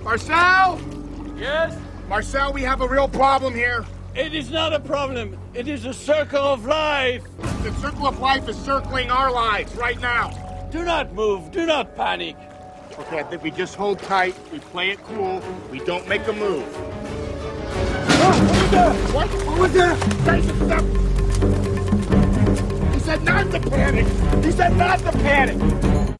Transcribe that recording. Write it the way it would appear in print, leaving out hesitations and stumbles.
Marcel? Yes? Marcel, we have a real problem here. It is not a problem. It is a circle of life. The circle of life is circling our lives right now. Do not move. Do not panic. Okay, I think we just hold tight. We play it cool. We don't make a move. What was that? Jason, stop! He said not to panic. He said not to panic.